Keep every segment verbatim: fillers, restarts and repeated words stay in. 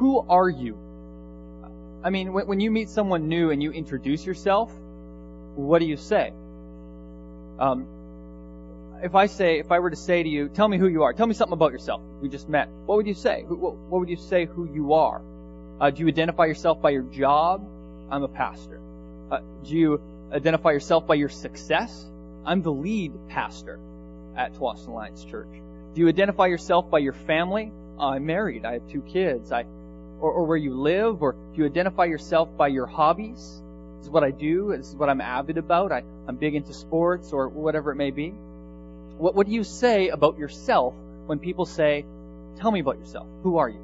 who are you? I mean, when, when you meet someone new and you introduce yourself, what do you say? Um, if I say, if I were to say to you, tell me who you are, tell me something about yourself. We just met. What would you say? What, what would you say who you are? Uh, do you identify yourself by your job? I'm a pastor. Uh, do you identify yourself by your success? I'm the lead pastor at Tsawwassen Alliance Church. Do you identify yourself by your family? Uh, I'm married. I have two kids. I, or, or where you live? Or do you identify yourself by your hobbies? This is what I do. This is what I'm avid about. I, I'm big into sports or whatever it may be. What, what do you say about yourself when people say, tell me about yourself? Who are you?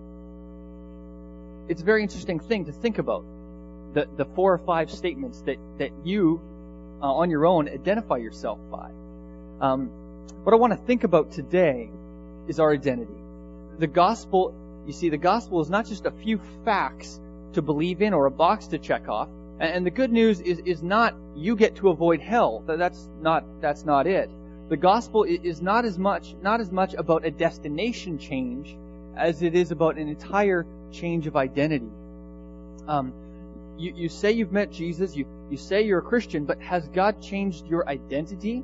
It's a very interesting thing to think about. The, the four or five statements that, that you, uh, on your own, identify yourself by. Um, what I want to think about today is our identity. The gospel, you see, the gospel is not just a few facts to believe in or a box to check off. And the good news is, is not you get to avoid hell. That's not, that's not it. The gospel is not as much, not as much about a destination change as it is about an entire change of identity. Um, you, you say you've met Jesus, you, you say you're a Christian, but has God changed your identity?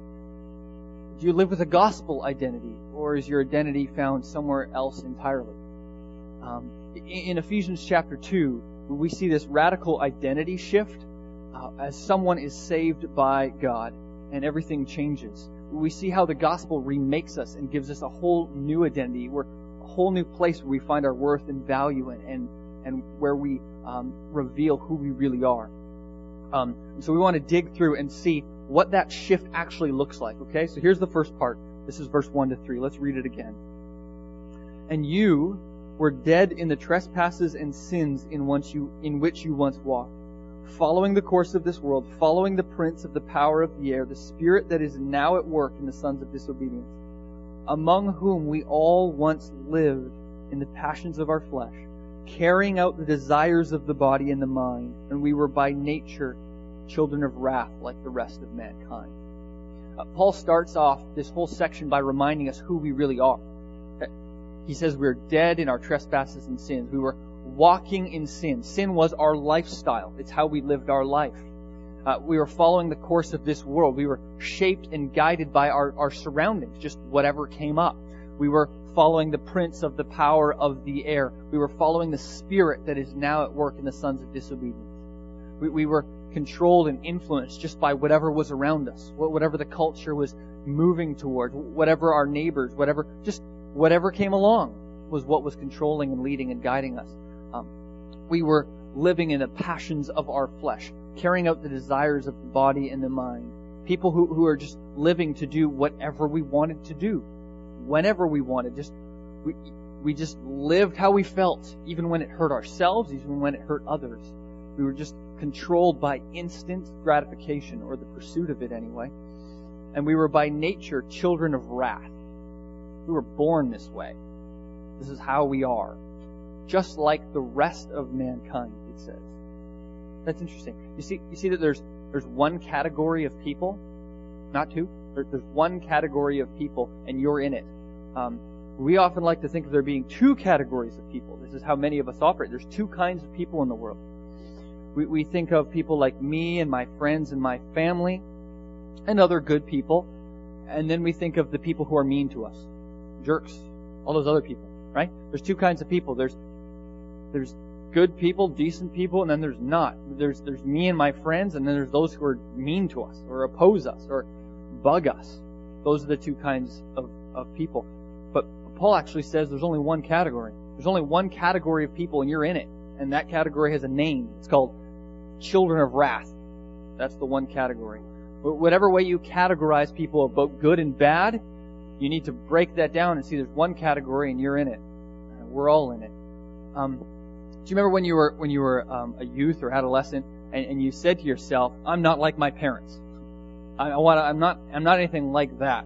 Do you live with a gospel identity, or is your identity found somewhere else entirely? Um, in Ephesians chapter two, we see this radical identity shift uh, as someone is saved by God and everything changes. We see how the gospel remakes us and gives us a whole new identity. We're a whole new place where we find our worth and value and and, and where we um, reveal who we really are. Um, so we want to dig through and see what that shift actually looks like. Okay, so here's the first part. This is verse one to three. Let's read it again. And you were dead in the trespasses and sins in which you, in which you once walked, following the course of this world, following the prince of the power of the air, the spirit that is now at work in the sons of disobedience, among whom we all once lived in the passions of our flesh, carrying out the desires of the body and the mind, and we were by nature children of wrath like the rest of mankind. Uh, Paul starts off this whole section by reminding us who we really are. He says we were dead in our trespasses and sins. We were walking in sin. Sin was our lifestyle. It's how we lived our life. Uh, we were following the course of this world. We were shaped and guided by our, our surroundings, just whatever came up. We were following the prince of the power of the air. We were following the spirit that is now at work in the sons of disobedience. We, we were controlled and influenced just by whatever was around us, whatever the culture was moving towards, whatever our neighbors, whatever, just whatever came along was what was controlling and leading and guiding us. Um, we were living in the passions of our flesh, carrying out the desires of the body and the mind. People who, who are just living to do whatever we wanted to do, whenever we wanted. Just we, we just lived how we felt, even when it hurt ourselves, even when it hurt others. We were just controlled by instant gratification, or the pursuit of it anyway. And we were by nature children of wrath. We were born this way. This is how we are. Just like the rest of mankind, it says. That's interesting. You see, you see that there's there's one category of people, not two. There, there's one category of people, and you're in it. Um, we often like to think of there being two categories of people. This is how many of us operate. There's two kinds of people in the world. We, we think of people like me and my friends and my family and other good people. And then we think of the people who are mean to us. Jerks. All those other people, right? There's two kinds of people. There's there's good people, decent people, and then there's not. There's there's me and my friends, and then there's those who are mean to us or oppose us or bug us. Those are the two kinds of, of people. But Paul actually says there's only one category. There's only one category of people, and you're in it. And that category has a name. It's called children of wrath. That's the one category. Whatever way you categorize people about good and bad, you need to break that down and see there's one category and you're in it. We're all in it. Um, do you remember when you were when you were um, a youth or adolescent and, and you said to yourself, "I'm not like my parents. I, I want. I'm not. I'm not anything like that."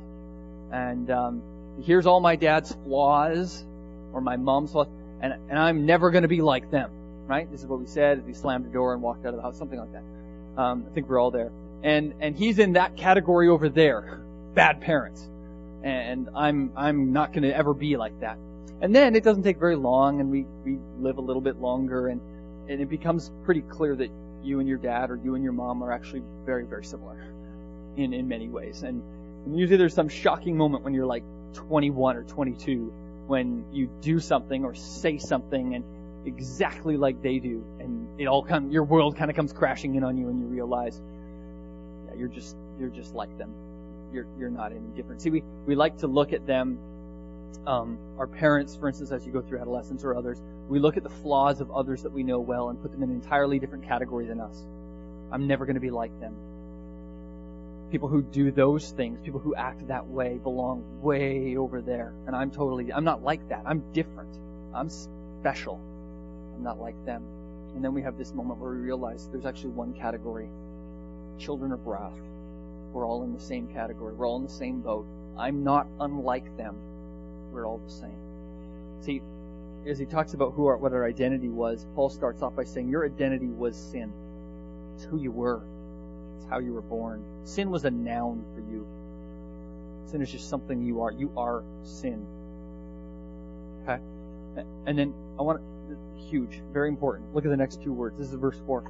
And um, here's all my dad's flaws or my mom's flaws, and and I'm never going to be like them. Right? This is what we said as we slammed the door and walked out of the house, something like that. Um, I think we're all there. And and he's in that category over there, bad parents. And I'm I'm not going to ever be like that. And then it doesn't take very long, and we, we live a little bit longer, and, and it becomes pretty clear that you and your dad or you and your mom are actually very, very similar in, in many ways. And, and usually there's some shocking moment when you're like twenty-one or twenty-two, when you do something or say something and exactly like they do, and it all come, your world kind of comes crashing in on you, and you realize, yeah, you're just you're just like them. You're you're not any different. See, we we like to look at them, um, our parents, for instance, as you go through adolescence or others. We look at the flaws of others that we know well and put them in an entirely different category than us. I'm never going to be like them. People who do those things, people who act that way, belong way over there. And I'm totally, I'm not like that. I'm different. I'm special. I'm not like them. And then we have this moment where we realize there's actually one category. Children of wrath. We're all in the same category. We're all in the same boat. I'm not unlike them. We're all the same. See, as he talks about who our, what our identity was, Paul starts off by saying your identity was sin. It's who you were. It's how you were born. Sin was a noun for you. Sin is just something you are. You are sin. Okay? And then I want to, huge, very important. Look at the next two words. This is verse four.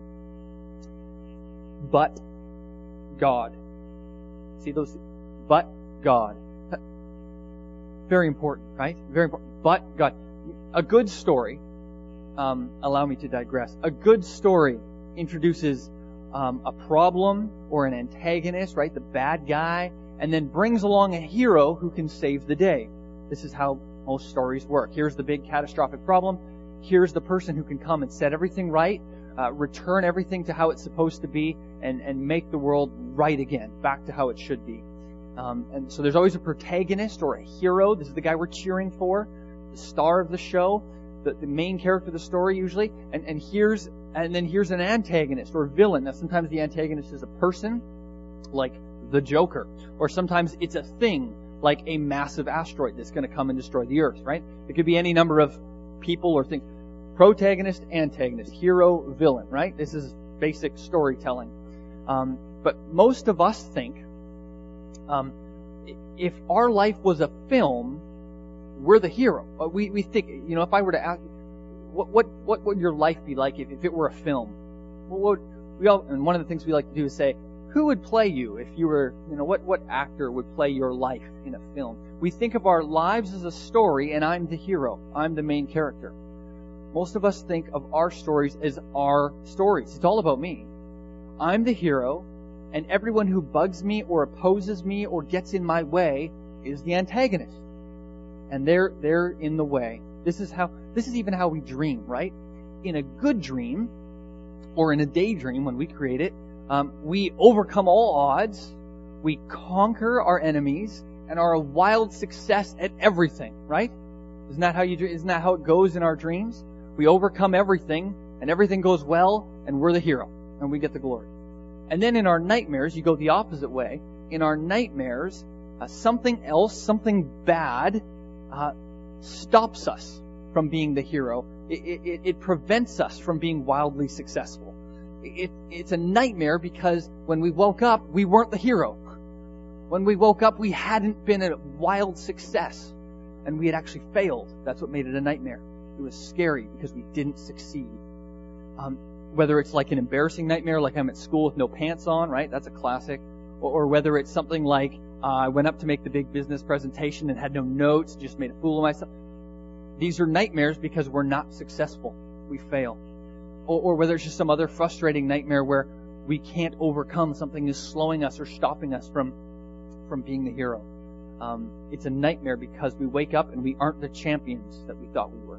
But God. See those? But God. Very important, right? Very important. But God. A good story, um, allow me to digress. A good story introduces um, a problem or an antagonist, right? The bad guy, and then brings along a hero who can save the day. This is how most stories work. Here's the big catastrophic problem. Here's the person who can come and set everything right, uh, return everything to how it's supposed to be, and, and make the world right again, back to how it should be. Um, and so there's always a protagonist or a hero. This is the guy we're cheering for, the star of the show, the, the main character of the story usually. And, and here's and then here's an antagonist or villain. Now sometimes the antagonist is a person, like the Joker, or sometimes it's a thing, like a massive asteroid that's going to come and destroy the Earth. Right? It could be any number of people or things. Protagonist, antagonist, hero, villain. Right? This is basic storytelling. Um, but most of us think, um, if our life was a film, we're the hero. We we think, you know, if I were to ask, what what what would your life be like if, if it were a film? What would we all? And one of the things we like to do is say, who would play you if you were, you know, what what actor would play your life in a film? We think of our lives as a story, and I'm the hero. I'm the main character. Most of us think of our stories as our stories. It's all about me. I'm the hero, and everyone who bugs me or opposes me or gets in my way is the antagonist. And they're they're in the way. This is how this is even how we dream, right? In a good dream, or in a daydream when we create it, um, we overcome all odds, we conquer our enemies, and are a wild success at everything, right? Isn't that how you isn't that how it goes in our dreams? We overcome everything, and everything goes well, and we're the hero, and we get the glory. And then in our nightmares, you go the opposite way. In our nightmares, uh, something else, something bad, Uh, stops us from being the hero. It, it, it prevents us from being wildly successful. It, it's a nightmare because when we woke up, we weren't the hero. When we woke up, we hadn't been a wild success, and we had actually failed. That's what made it a nightmare. It was scary because we didn't succeed. Um, whether it's like an embarrassing nightmare, like I'm at school with no pants on, right? That's a classic. Or, or whether it's something like Uh, I went up to make the big business presentation and had no notes, just made a fool of myself. These are nightmares because we're not successful. We fail. Or, or whether it's just some other frustrating nightmare where we can't overcome, something is slowing us or stopping us from, from being the hero. Um, it's a nightmare because we wake up and we aren't the champions that we thought we were.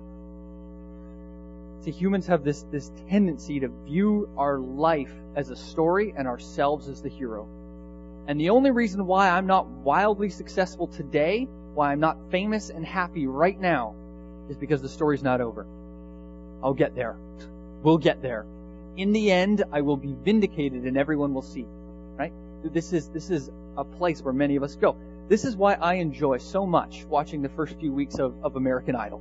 See, humans have this, this tendency to view our life as a story and ourselves as the hero. And the only reason why I'm not wildly successful today, why I'm not famous and happy right now, is because the story's not over. I'll get there. We'll get there. In the end, I will be vindicated and everyone will see. Right? This is, this is a place where many of us go. This is why I enjoy so much watching the first few weeks of, of American Idol.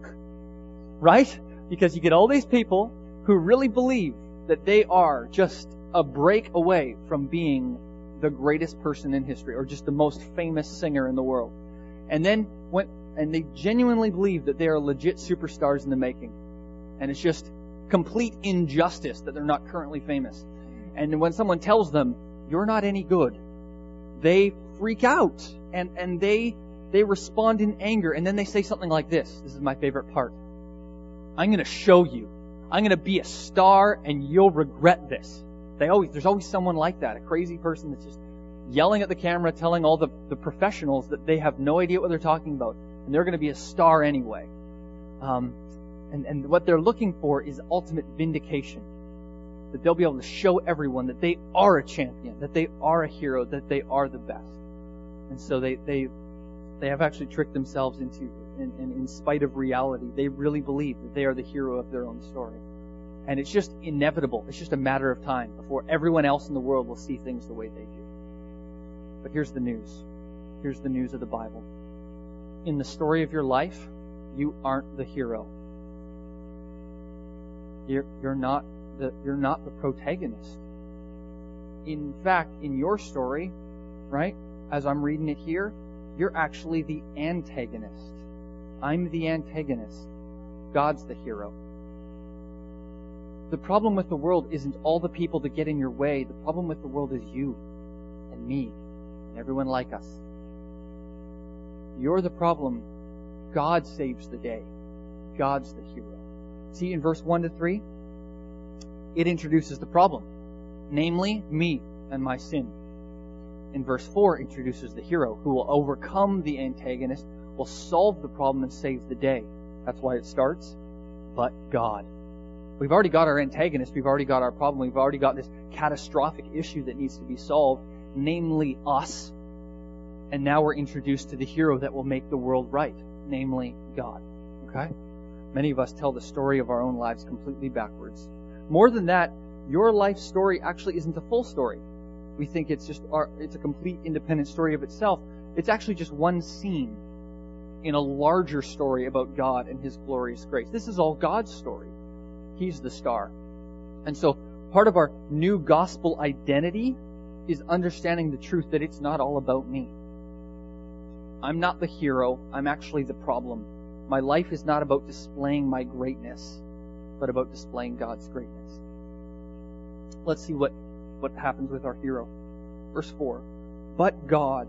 Right? Because you get all these people who really believe that they are just a break away from being the greatest person in history, or just the most famous singer in the world. And then when and they genuinely believe that they are legit superstars in the making. And it's just complete injustice that they're not currently famous. And when someone tells them, you're not any good, they freak out and, and they, they respond in anger. And then they say something like this. This is my favorite part. I'm going to show you. I'm going to be a star and you'll regret this. They always, there's always someone like that, a crazy person that's just yelling at the camera, telling all the, the professionals that they have no idea what they're talking about. And they're going to be a star anyway. Um, and, and what they're looking for is ultimate vindication. That they'll be able to show everyone that they are a champion, that they are a hero, that they are the best. And so they, they, they have actually tricked themselves into, in, in, in spite of reality, they really believe that they are the hero of their own story. And it's just inevitable. It's just a matter of time before everyone else in the world will see things the way they do. But here's the news. Here's the news of the Bible. In the story of your life, you aren't the hero. You're, you're not the, you're not the protagonist. In fact, in your story, right, as I'm reading it here, you're actually the antagonist. I'm the antagonist. God's the hero. The problem with the world isn't all the people that get in your way. The problem with the world is you and me and everyone like us. You're the problem. God saves the day. God's the hero. See, in verse one to three, it introduces the problem, namely me and my sin. In verse four, it introduces the hero who will overcome the antagonist, will solve the problem and save the day. That's why it starts, but God. We've already got our antagonist, we've already got our problem, we've already got this catastrophic issue that needs to be solved, namely us. And now we're introduced to the hero that will make the world right, namely God. Okay? Many of us tell the story of our own lives completely backwards. More than that, your life story actually isn't a full story. We think it's just our, it's a complete independent story of itself. It's actually just one scene in a larger story about God and His glorious grace. This is all God's story. He's the star. And so part of our new gospel identity is understanding the truth that it's not all about me. I'm not the hero. I'm actually the problem. My life is not about displaying my greatness, but about displaying God's greatness. Let's see what, what happens with our hero. Verse four. But God,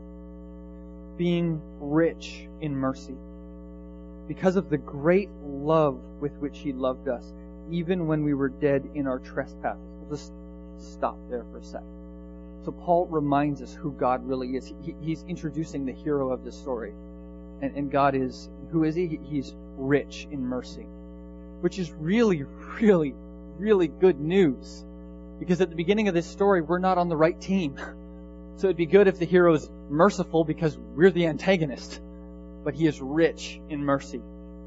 being rich in mercy, because of the great love with which He loved us, even when we were dead in our trespasses. We'll just stop there for a sec. So Paul reminds us who God really is. He, he's introducing the hero of the story. And, and God is, who is He? He's rich in mercy. Which is really, really, really good news. Because at the beginning of this story, we're not on the right team. So it'd be good if the hero is merciful because we're the antagonist. But He is rich in mercy.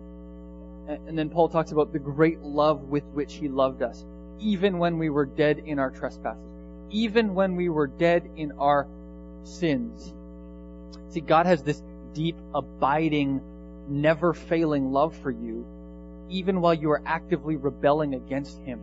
And then Paul talks about the great love with which He loved us, even when we were dead in our trespasses, even when we were dead in our sins. See, God has this deep, abiding, never failing love for you, even while you are actively rebelling against Him.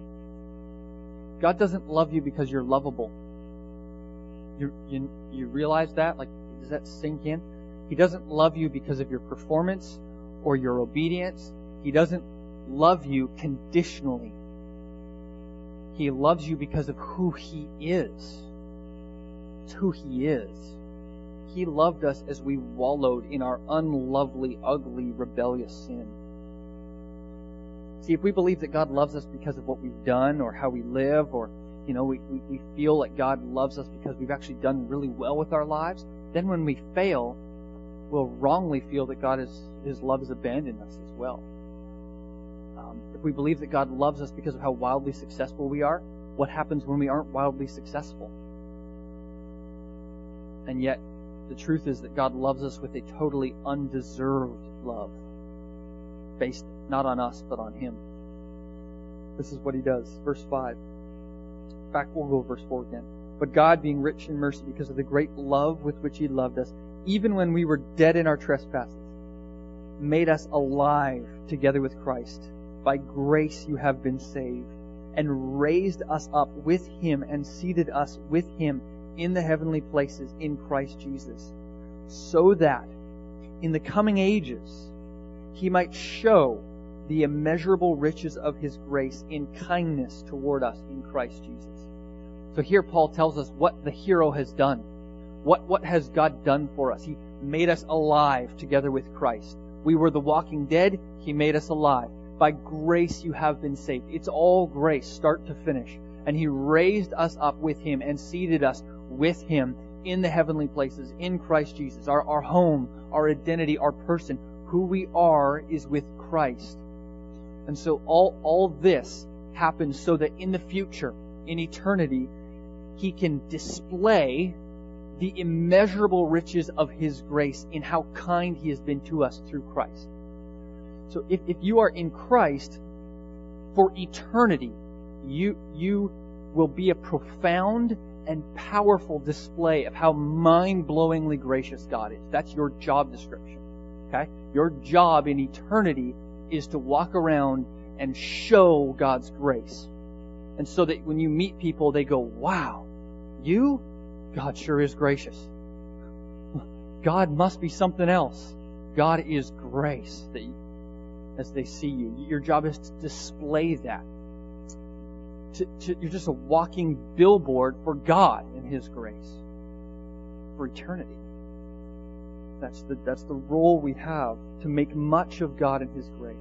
God doesn't love you because you're lovable. You, you, you realize that? Like, does that sink in? He doesn't love you because of your performance or your obedience. He doesn't love you conditionally. He loves you because of who He is. It's who He is. He loved us as we wallowed in our unlovely, ugly, rebellious sin. See, if we believe that God loves us because of what we've done or how we live, or, you know, we, we, we feel like God loves us because we've actually done really well with our lives, then when we fail, we'll wrongly feel that God is, His love has abandoned us as well. Um, if we believe that God loves us because of how wildly successful we are, what happens when we aren't wildly successful? And yet, the truth is that God loves us with a totally undeserved love, based not on us, but on Him. This is what He does. Verse five. In fact, we'll go verse four again. But God, being rich in mercy because of the great love with which He loved us, even when we were dead in our trespasses, made us alive together with Christ. By grace you have been saved, and raised us up with Him and seated us with Him in the heavenly places in Christ Jesus, so that in the coming ages He might show the immeasurable riches of His grace in kindness toward us in Christ Jesus. So here Paul tells us what the hero has done. What, what has God done for us? He made us alive together with Christ. We were the walking dead. He made us alive. By grace you have been saved. It's all grace, start to finish. And He raised us up with Him and seated us with Him in the heavenly places in Christ Jesus. Our, our home, our identity, our person, who we are is with Christ. And so all, all this happens so that in the future, in eternity, He can display the immeasurable riches of His grace in how kind He has been to us through Christ. So if, if you are in Christ, for eternity, you, you will be a profound and powerful display of how mind-blowingly gracious God is. That's your job description. Okay? Your job in eternity is to walk around and show God's grace. And so that when you meet people, they go, wow, you? God sure is gracious. God must be something else. God is grace that you, as they see you. Your job is to display that. To, to, you're just a walking billboard for God and His grace. For eternity. That's the, that's the role we have, to make much of God and His grace.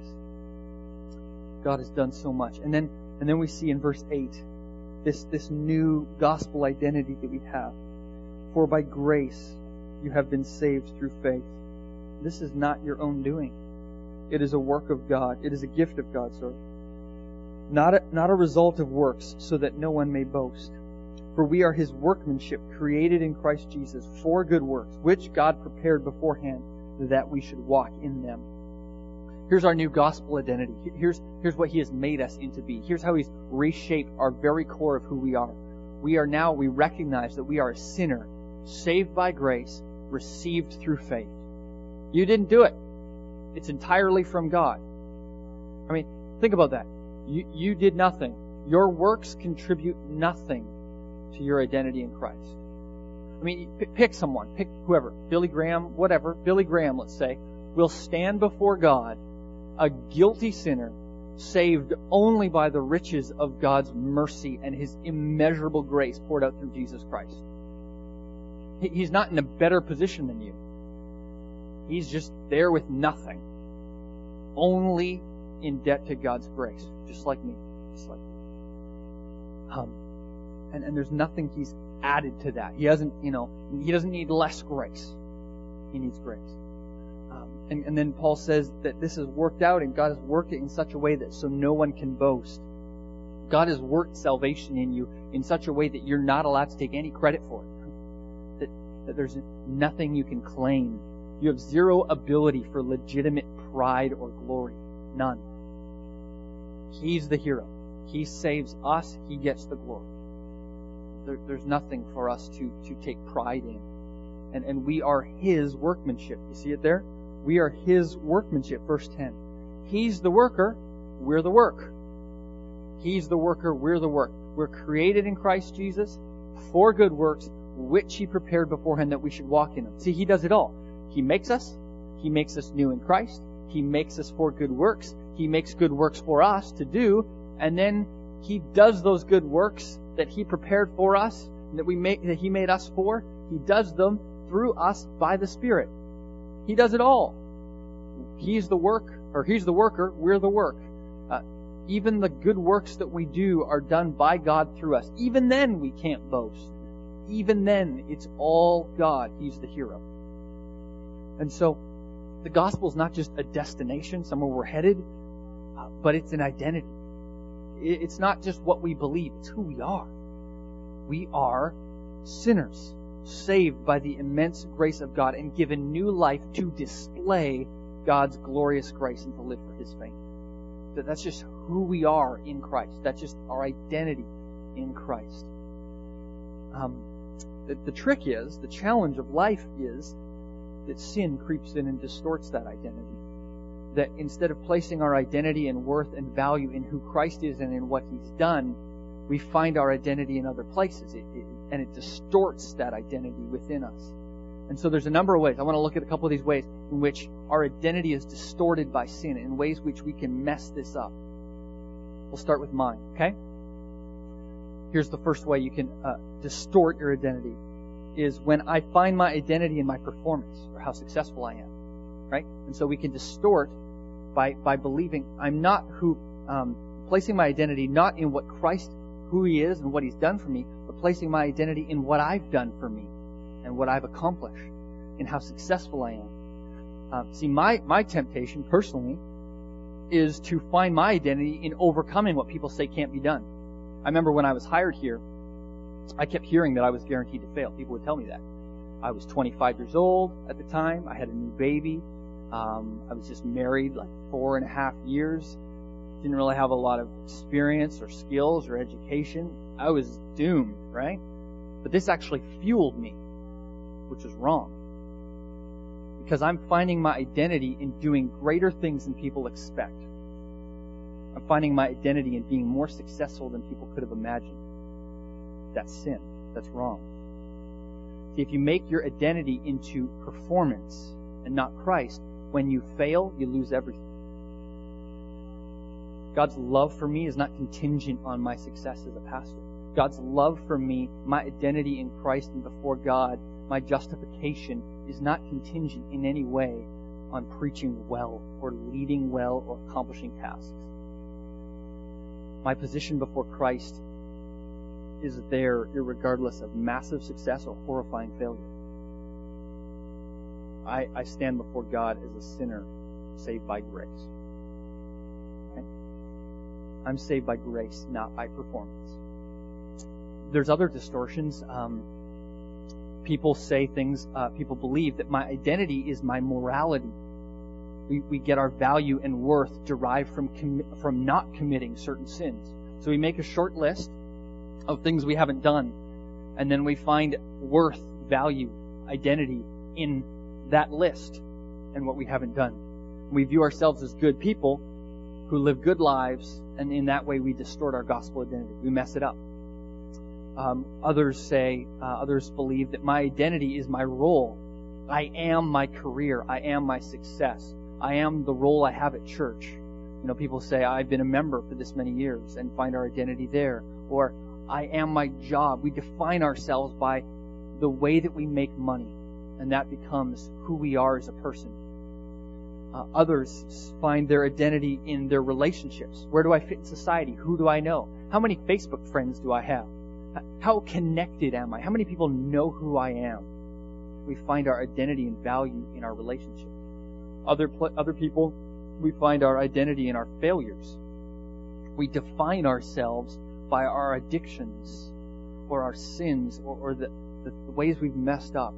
God has done so much. And then, and then we see in verse eight, this, this new gospel identity that we have. For by grace you have been saved through faith. This is not your own doing. It is a work of God. It is a gift of God, sorry. Not a, not a result of works, so that no one may boast. For we are His workmanship, created in Christ Jesus for good works, which God prepared beforehand that we should walk in them. Here's our new gospel identity. Here's, here's what He has made us into be. Here's how He's reshaped our very core of who we are. We are now, we recognize that we are a sinner, saved by grace, received through faith. You didn't do it. It's entirely from God. I mean, think about that. You, you did nothing. Your works contribute nothing to your identity in Christ. I mean, p- pick someone, pick whoever, Billy Graham, whatever, Billy Graham, let's say, will stand before God, a guilty sinner, saved only by the riches of God's mercy and His immeasurable grace poured out through Jesus Christ. He, he's not in a better position than you. He's just there with nothing. Only in debt to God's grace. Just like me. Just like me. Um, and, and there's nothing He's added to that. He doesn't, you know, He doesn't need less grace. He needs grace. Um, and, and then Paul says that this is worked out, and God has worked it in such a way that so no one can boast. God has worked salvation in you in such a way that you're not allowed to take any credit for it. That, that there's nothing you can claim. You have zero ability for legitimate pride or glory. None. He's the hero. He saves us. He gets the glory. There, there's nothing for us to, to take pride in. And, and we are His workmanship. You see it there? We are His workmanship. Verse ten. He's the worker. We're the work. He's the worker. We're the work. We're created in Christ Jesus for good works, which He prepared beforehand that we should walk in them. See, He does it all. He makes us. He makes us new in Christ. He makes us for good works. He makes good works for us to do. And then He does those good works that He prepared for us, that we make, that He made us for. He does them through us by the Spirit. He does it all. He's the work, or He's the worker. We're the work. Uh, even the good works that we do are done by God through us. Even then, we can't boast. Even then, it's all God. He's the hero. And so, the gospel is not just a destination, somewhere we're headed, uh, but it's an identity. It's not just what we believe, it's who we are. We are sinners, saved by the immense grace of God and given new life to display God's glorious grace and to live for His fame. That's just who we are in Christ. That's just our identity in Christ. Um, the, the trick is, the challenge of life is, that sin creeps in and distorts that identity. That instead of placing our identity and worth and value in who Christ is and in what He's done, we find our identity in other places. It, it, and it distorts that identity within us. And so there's a number of ways. I want to look at a couple of these ways in which our identity is distorted by sin, in ways which we can mess this up. We'll start with mine, okay? Here's the first way you can uh, distort your identity, is when I find my identity in my performance or how successful I am, right? And so we can distort by by believing I'm not who, um, placing my identity not in what Christ, who He is and what He's done for me, but placing my identity in what I've done for me and what I've accomplished and how successful I am. Um, see, my, my temptation personally is to find my identity in overcoming what people say can't be done. I remember when I was hired here, I kept hearing that I was guaranteed to fail. People would tell me that. I was twenty-five years old at the time. I had a new baby. Um, I was just married like four and a half years. Didn't really have a lot of experience or skills or education. I was doomed, right? But this actually fueled me, which is wrong. Because I'm finding my identity in doing greater things than people expect. I'm finding my identity in being more successful than people could have imagined. That's sin. That's wrong. See, if you make your identity into performance and not Christ, when you fail, you lose everything. God's love for me is not contingent on my success as a pastor. God's love for me, my identity in Christ and before God, my justification is not contingent in any way on preaching well or leading well or accomplishing tasks. My position before Christ is there irregardless of massive success or horrifying failure. I, I stand before God as a sinner saved by grace. Okay? I'm saved by grace, not by performance. There's other distortions. Um, people say things, uh, people believe that my identity is my morality. We, we get our value and worth derived from com- from not committing certain sins. So we make a short list of things we haven't done, and then we find worth, value, identity in that list and what we haven't done. We view ourselves as good people who live good lives, and in that way we distort our gospel identity. We mess it up. Um, others say, uh, others believe that my identity is my role. I am my career. I am my success. I am the role I have at church. You know, people say, I've been a member for this many years and find our identity there. Or, I am my job. We define ourselves by the way that we make money, and that becomes who we are as a person. Uh, others find their identity in their relationships. Where do I fit in society? Who do I know? How many Facebook friends do I have? How connected am I? How many people know who I am? We find our identity and value in our relationships. Other pl- other people, we find our identity in our failures. We define ourselves by our addictions or our sins or, or the, the, the ways we've messed up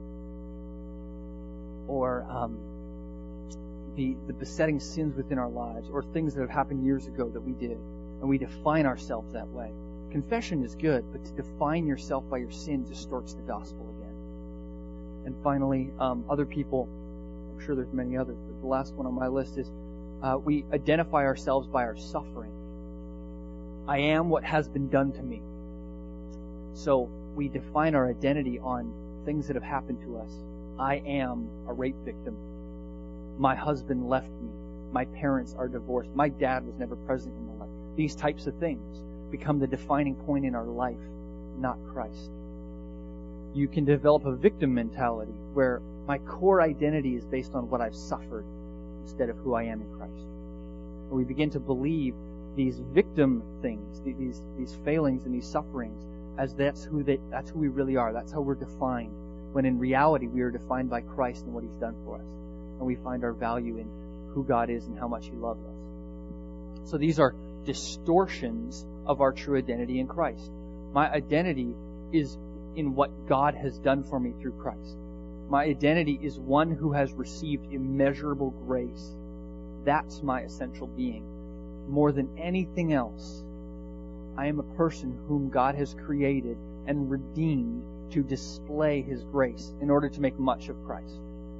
or um, the, the besetting sins within our lives or things that have happened years ago that we did, and we define ourselves that way. Confession is good, but to define yourself by your sin distorts the gospel again. And finally, um, other people, I'm sure there's many others, but the last one on my list is uh, we identify ourselves by our suffering. I am what has been done to me. So we define our identity on things that have happened to us. I am a rape victim. My husband left me. My parents are divorced. My dad was never present in my life. These types of things become the defining point in our life, not Christ. You can develop a victim mentality where my core identity is based on what I've suffered instead of who I am in Christ. And we begin to believe these victim things, these these failings and these sufferings, as that's who they, that's who we really are. That's how we're defined. When in reality, we are defined by Christ and what He's done for us, and we find our value in who God is and how much He loves us. So these are distortions of our true identity in Christ. My identity is in what God has done for me through Christ. My identity is one who has received immeasurable grace. That's my essential being. More than anything else, I am a person whom God has created and redeemed to display His grace in order to make much of Christ.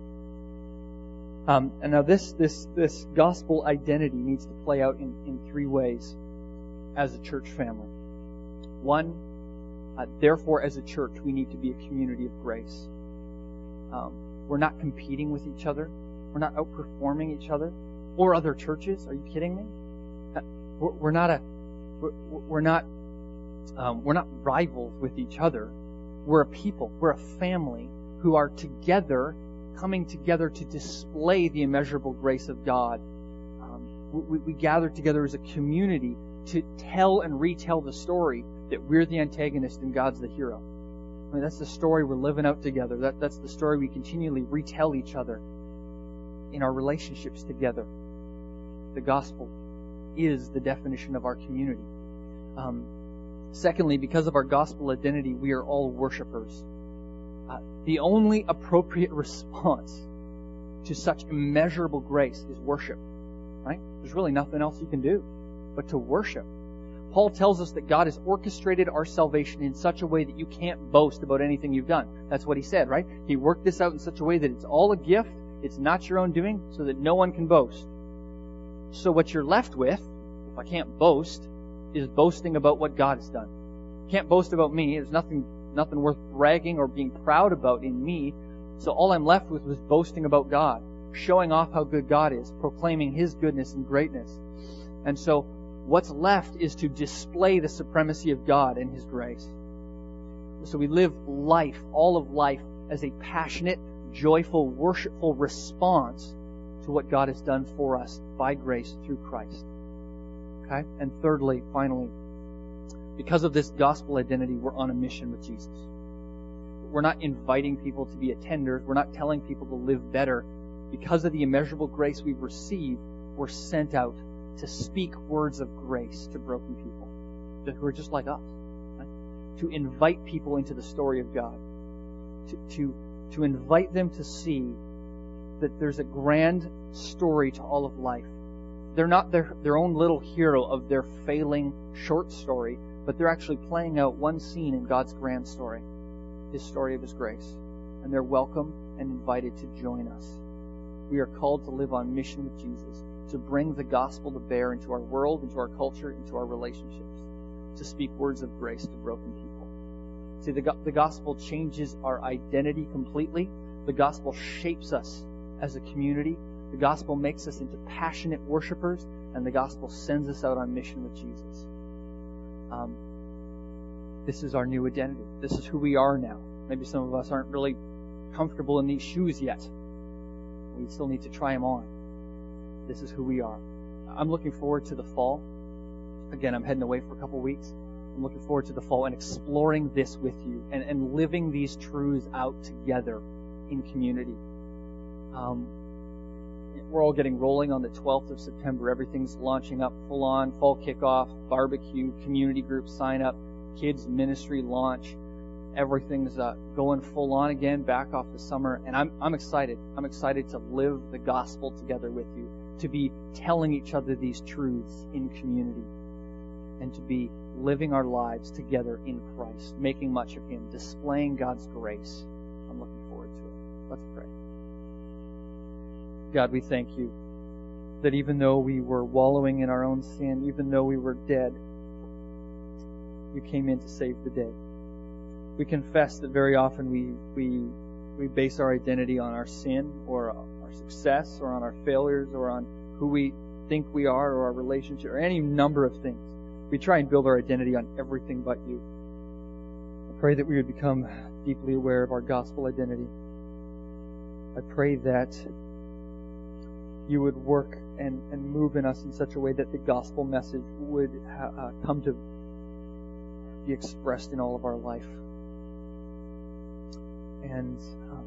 Um, and now this this this gospel identity needs to play out in, in three ways as a church family. One, uh, therefore, as a church, we need to be a community of grace. Um, we're not competing with each other. We're not outperforming each other or other churches. Are you kidding me? We're, we're not a we're, we're not um, we're not rivals with each other. We're a people. We're a family who are together, coming together to display the immeasurable grace of God. Um, we, we gather together as a community to tell and retell the story that we're the antagonist and God's the hero. I mean, that's the story we're living out together. That, that's the story we continually retell each other in our relationships together. The gospel is the definition of our community. Um, secondly, because of our gospel identity, we are all worshipers. Uh, the only appropriate response to such immeasurable grace is worship. Right? There's really nothing else you can do but to worship. Paul tells us that God has orchestrated our salvation in such a way that you can't boast about anything you've done. That's what he said, right? He worked this out in such a way that it's all a gift, it's not your own doing, so that no one can boast. So what you're left with, if I can't boast, is boasting about what God has done. Can't boast about me. There's nothing nothing worth bragging or being proud about in me. So all I'm left with was boasting about God, showing off how good God is, proclaiming His goodness and greatness. And so what's left is to display the supremacy of God and His grace. So we live life, all of life, as a passionate, joyful, worshipful response to what God has done for us by grace through Christ. Okay? And thirdly, finally, because of this gospel identity, we're on a mission with Jesus. We're not inviting people to be attenders. We're not telling people to live better. Because of the immeasurable grace we've received, we're sent out to speak words of grace to broken people who are just like us. Right? To invite people into the story of God. To, to, to invite them to see that there's a grand story to all of life. They're not their, their own little hero of their failing short story, but they're actually playing out one scene in God's grand story, His story of His grace. And they're welcome and invited to join us. We are called to live on mission with Jesus, to bring the gospel to bear into our world, into our culture, into our relationships, to speak words of grace to broken people. See, the, the gospel changes our identity completely. The gospel shapes us as a community. The gospel makes us into passionate worshipers, and the gospel sends us out on mission with Jesus. Um, this is our new identity. This is who we are now. Maybe some of us aren't really comfortable in these shoes yet. We still need to try them on. This is who we are. I'm looking forward to the fall. Again, I'm heading away for a couple weeks. I'm looking forward to the fall and exploring this with you and, and living these truths out together in community. Um, we're all getting rolling on the twelfth of September. Everything's launching up full on, fall kickoff, barbecue, community group sign up, kids ministry launch. Everything's uh, going full on again, back off the summer, and I'm I'm excited. I'm excited to live the gospel together with you, to be telling each other these truths in community, and to be living our lives together in Christ, making much of Him, displaying God's grace. I'm looking forward to it. Let's pray. God, we thank you that even though we were wallowing in our own sin, even though we were dead, you came in to save the day. We confess that very often we we we base our identity on our sin or our success or on our failures or on who we think we are or our relationship or any number of things. We try and build our identity on everything but you. I pray that we would become deeply aware of our gospel identity. I pray that you would work and, and move in us in such a way that the gospel message would ha- uh, come to be expressed in all of our life. And um,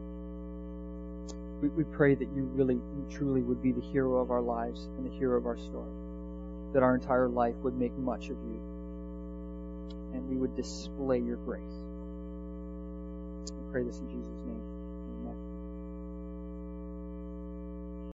we, we pray that you really and truly would be the hero of our lives and the hero of our story. That our entire life would make much of you. And we would display your grace. We pray this in Jesus' name.